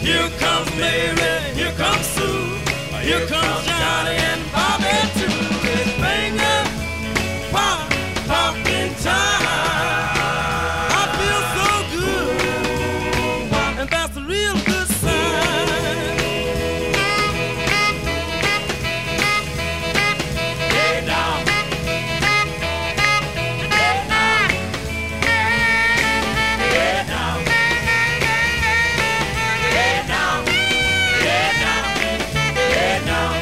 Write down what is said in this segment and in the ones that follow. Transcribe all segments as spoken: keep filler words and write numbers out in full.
Here comes Mary, here comes Sue, here comes Johnny and Bobby too. It's finger pop, popping time. I feel so good, and that's a real good sign. Hey now, hey now, hey now, hey now, hey now,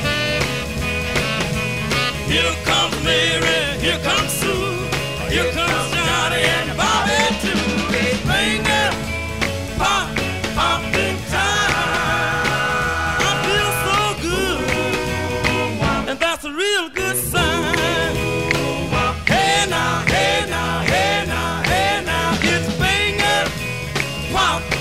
hey now. Here comes Mary, here comes Sue, here comes Johnny and Bobby too. It's finger pop, popping time. I feel so good, and that's a real good sign. Hey now, hey now, hey now, hey now, it's finger pop.